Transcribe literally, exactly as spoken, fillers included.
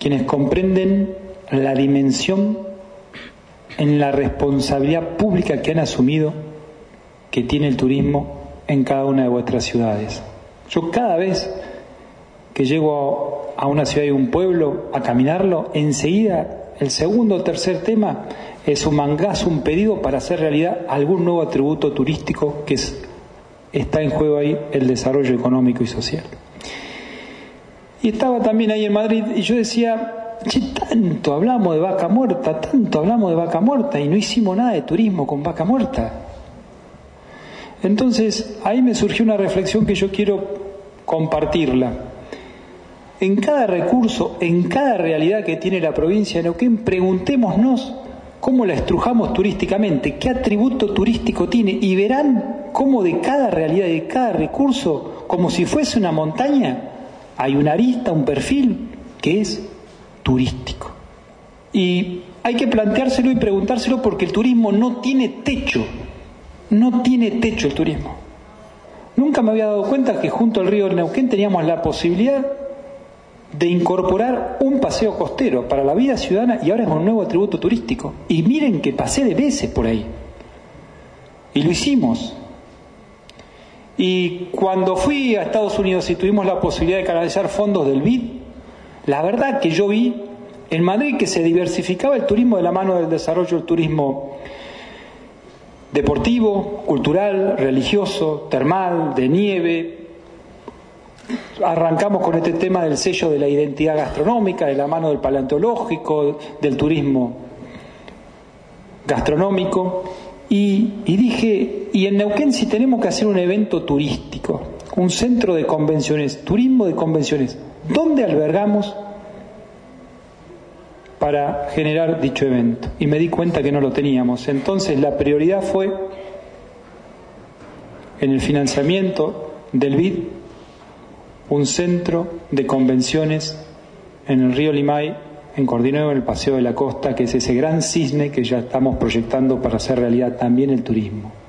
quienes comprenden la dimensión en la responsabilidad pública que han asumido que tiene el turismo en cada una de vuestras ciudades. Yo cada vez que llego a una ciudad y un pueblo a caminarlo, enseguida el segundo o tercer tema es un mangazo, un pedido para hacer realidad algún nuevo atributo turístico que es, está en juego ahí, el desarrollo económico y social. Y estaba también ahí en Madrid y yo decía, che, tanto hablamos de vaca muerta, tanto hablamos de vaca muerta y no hicimos nada de turismo con vaca muerta. Entonces ahí me surgió una reflexión que yo quiero compartirla. En cada recurso, en cada realidad que tiene la provincia de Neuquén, preguntémonos cómo la estrujamos turísticamente, qué atributo turístico tiene, y verán cómo de cada realidad, de cada recurso, como si fuese una montaña, hay una arista, un perfil que es turístico. Y hay que planteárselo y preguntárselo porque el turismo no tiene techo, no tiene techo el turismo. Nunca me había dado cuenta que junto al río Neuquén teníamos la posibilidad de incorporar un paseo costero para la vida ciudadana y ahora es un nuevo atributo turístico. Y miren que pasé de veces por ahí. Y lo hicimos. Y cuando fui a Estados Unidos y tuvimos la posibilidad de canalizar fondos del B I D, la verdad que yo vi en Madrid que se diversificaba el turismo de la mano del desarrollo del turismo deportivo, cultural, religioso, termal, de nieve. Arrancamos con este tema del sello de la identidad gastronómica, de la mano del paleontológico, del turismo gastronómico, y, y dije, y en Neuquén si tenemos que hacer un evento turístico, un centro de convenciones, turismo de convenciones, ¿dónde albergamos para generar dicho evento? Y me di cuenta que no lo teníamos. Entonces la prioridad fue en el financiamiento del B I D un centro de convenciones en el río Limay, en Cordinuevo, en el Paseo de la Costa, que es ese gran cisne que ya estamos proyectando para hacer realidad también el turismo.